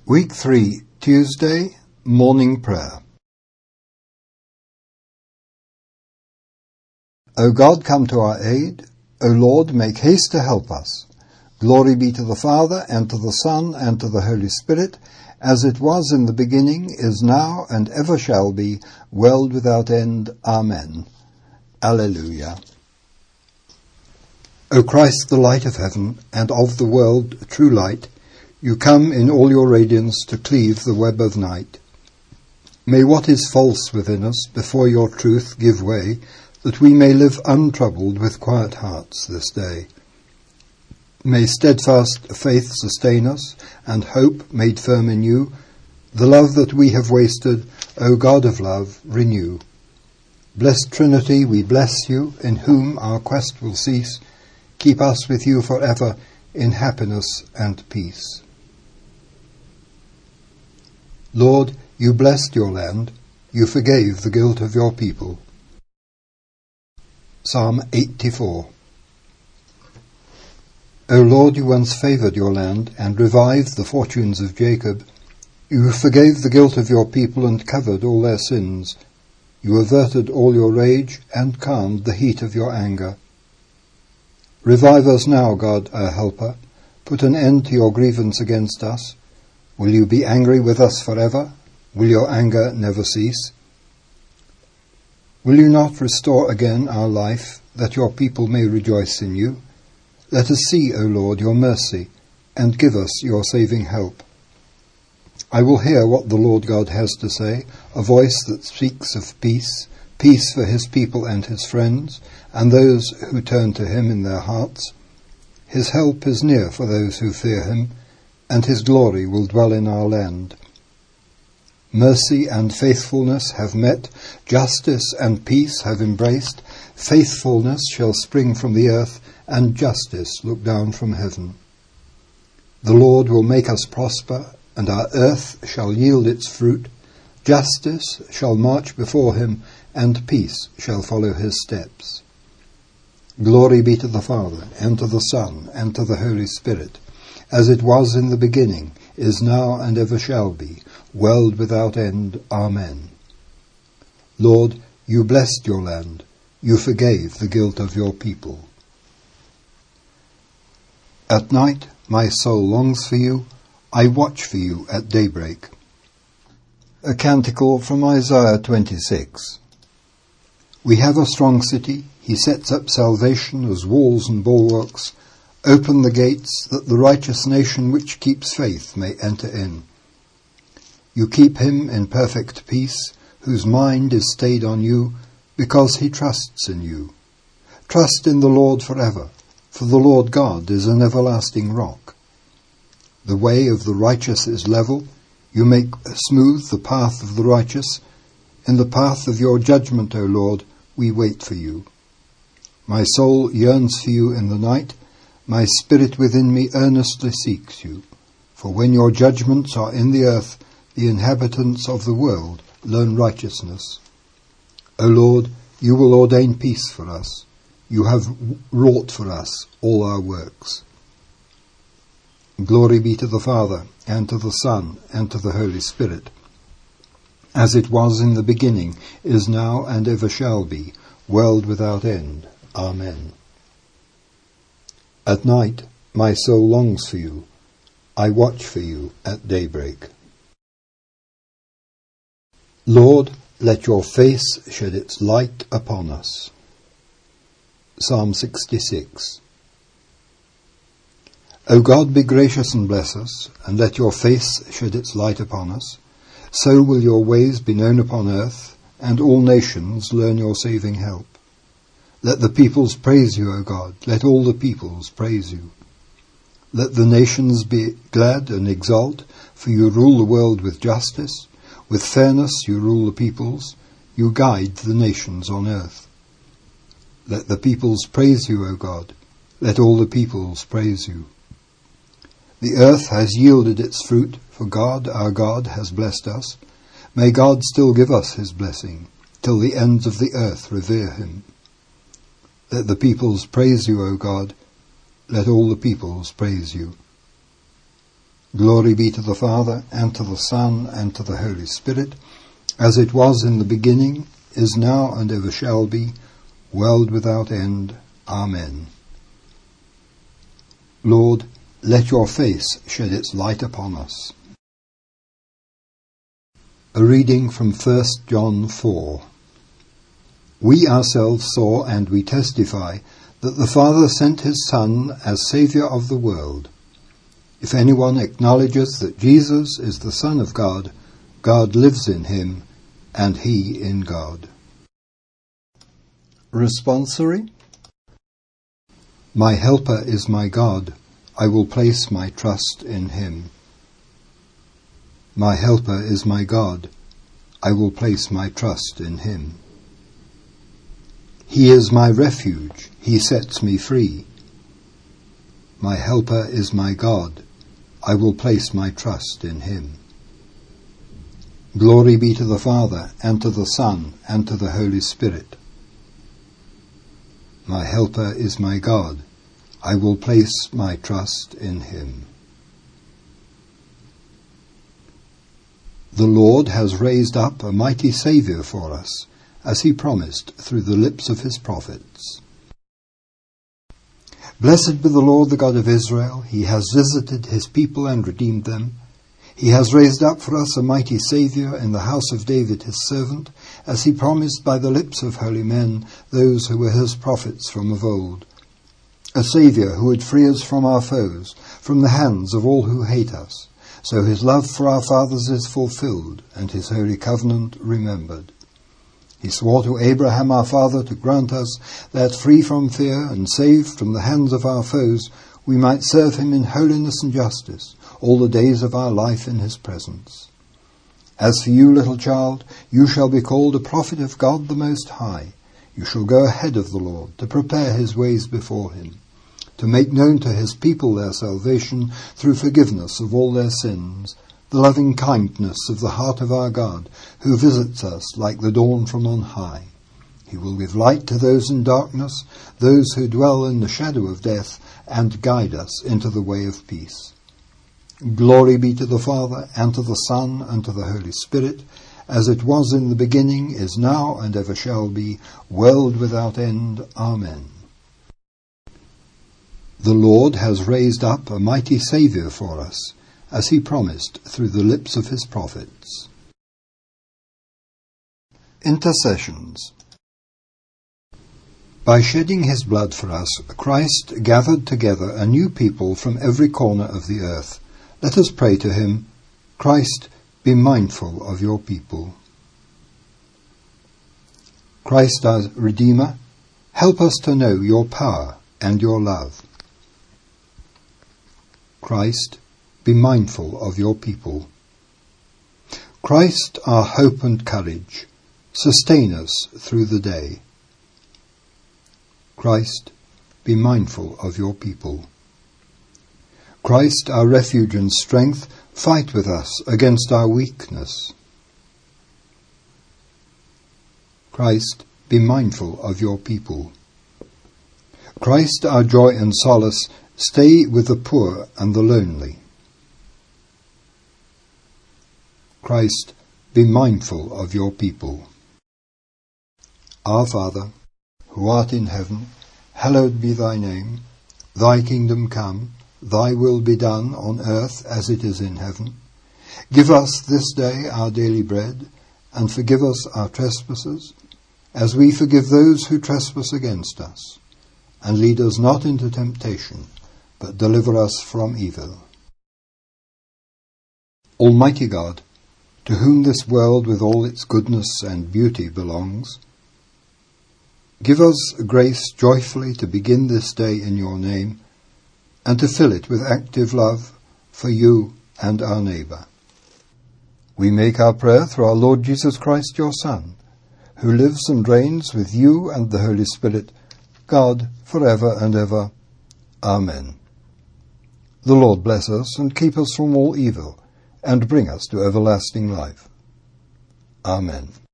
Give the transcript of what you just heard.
Week 3, Tuesday, Morning Prayer. O God, come to our aid. O Lord, make haste to help us. Glory be to the Father, and to the Son, and to the Holy Spirit, as it was in the beginning, is now, and ever shall be, world without end. Amen. Alleluia. O Christ, the light of heaven, and of the world, true light, you come in all your radiance to cleave the web of night. May what is false within us before your truth give way, that we may live untroubled with quiet hearts this day. May steadfast faith sustain us, and hope made firm in you, the love that we have wasted, O God of love, renew. Blessed Trinity, we bless you, in whom our quest will cease. Keep us with you forever in happiness and peace. Lord, you blessed your land, you forgave the guilt of your people. Psalm 84. O Lord, you once favoured your land and revived the fortunes of Jacob. You forgave the guilt of your people and covered all their sins. You averted all your rage and calmed the heat of your anger. Revive us now, God, our helper. Put an end to your grievance against us. Will you be angry with us forever? Will your anger never cease? Will you not restore again our life, that your people may rejoice in you? Let us see, O Lord, your mercy, and give us your saving help. I will hear what the Lord God has to say, a voice that speaks of peace, peace for his people and his friends, and those who turn to him in their hearts. His help is near for those who fear him, and his glory will dwell in our land. Mercy and faithfulness have met, justice and peace have embraced. Faithfulness shall spring from the earth, and justice look down from heaven. The Lord will make us prosper, and our earth shall yield its fruit. Justice shall march before him, and peace shall follow his steps. Glory be to the Father, and to the Son, and to the Holy Spirit, as it was in the beginning, is now, and ever shall be, world without end. Amen. Lord, you blessed your land. You forgave the guilt of your people. At night my soul longs for you. I watch for you at daybreak. A canticle from Isaiah 26. We have a strong city. He sets up salvation as walls and bulwarks. Open the gates, that the righteous nation which keeps faith may enter in. You keep him in perfect peace, whose mind is stayed on you, because he trusts in you. Trust in the Lord forever, for the Lord God is an everlasting rock. The way of the righteous is level. You make smooth the path of the righteous. In the path of your judgment, O Lord, we wait for you. My soul yearns for you in the night. My spirit within me earnestly seeks you. For when your judgments are in the earth, the inhabitants of the world learn righteousness. O Lord, you will ordain peace for us. You have wrought for us all our works. Glory be to the Father, and to the Son, and to the Holy Spirit, as it was in the beginning, is now, and ever shall be, world without end. Amen. At night my soul longs for you. I watch for you at daybreak. Lord, let your face shed its light upon us. Psalm 66. O God, be gracious and bless us, and let your face shed its light upon us. So will your ways be known upon earth, and all nations learn your saving help. Let the peoples praise you, O God. Let all the peoples praise you. Let the nations be glad and exult, for you rule the world with justice. With fairness you rule the peoples. You guide the nations on earth. Let the peoples praise you, O God. Let all the peoples praise you. The earth has yielded its fruit, for God, our God, has blessed us. May God still give us his blessing, till the ends of the earth revere him. Let the peoples praise you, O God. Let all the peoples praise you. Glory be to the Father, and to the Son, and to the Holy Spirit, as it was in the beginning, is now, and ever shall be, world without end. Amen. Lord, let your face shed its light upon us. A reading from 1 John 4. We ourselves saw and we testify that the Father sent his Son as Saviour of the world. If anyone acknowledges that Jesus is the Son of God, God lives in him, and he in God. Responsory. My helper is my God. I will place my trust in him. My helper is my God. I will place my trust in him. He is my refuge. He sets me free. My helper is my God. I will place my trust in him. Glory be to the Father, and to the Son, and to the Holy Spirit. My helper is my God. I will place my trust in him. The Lord has raised up a mighty Saviour for us, as he promised through the lips of his prophets. Blessed be the Lord, the God of Israel. He has visited his people and redeemed them. He has raised up for us a mighty Saviour in the house of David his servant, as he promised by the lips of holy men, those who were his prophets from of old. A Saviour who would free us from our foes, from the hands of all who hate us. So his love for our fathers is fulfilled, and his holy covenant remembered. He swore to Abraham our father to grant us that, free from fear and saved from the hands of our foes, we might serve him in holiness and justice all the days of our life in his presence. As for you, little child, you shall be called a prophet of God the Most High. You shall go ahead of the Lord to prepare his ways before him, to make known to his people their salvation through forgiveness of all their sins, the loving kindness of the heart of our God, who visits us like the dawn from on high. He will give light to those in darkness, those who dwell in the shadow of death, and guide us into the way of peace. Glory be to the Father, and to the Son, and to the Holy Spirit, as it was in the beginning, is now, and ever shall be, world without end. Amen. The Lord has raised up a mighty Saviour for us, as he promised through the lips of his prophets. Intercessions. By shedding his blood for us, Christ gathered together a new people from every corner of the earth. Let us pray to him. Christ, be mindful of your people. Christ, our Redeemer, help us to know your power and your love. Christ, be mindful of your people. Christ, our hope and courage, sustain us through the day. Christ, be mindful of your people. Christ, our refuge and strength, fight with us against our weakness. Christ, be mindful of your people. Christ, our joy and solace, stay with the poor and the lonely. Christ, be mindful of your people. Our Father, who art in heaven, hallowed be thy name. Thy kingdom come, thy will be done on earth as it is in heaven. Give us this day our daily bread, and forgive us our trespasses, as we forgive those who trespass against us. And lead us not into temptation, but deliver us from evil. Almighty God, to whom this world with all its goodness and beauty belongs, give us grace joyfully to begin this day in your name, and to fill it with active love for you and our neighbour. We make our prayer through our Lord Jesus Christ, your Son, who lives and reigns with you and the Holy Spirit, God, for ever and ever. Amen. The Lord bless us and keep us from all evil, and bring us to everlasting life. Amen.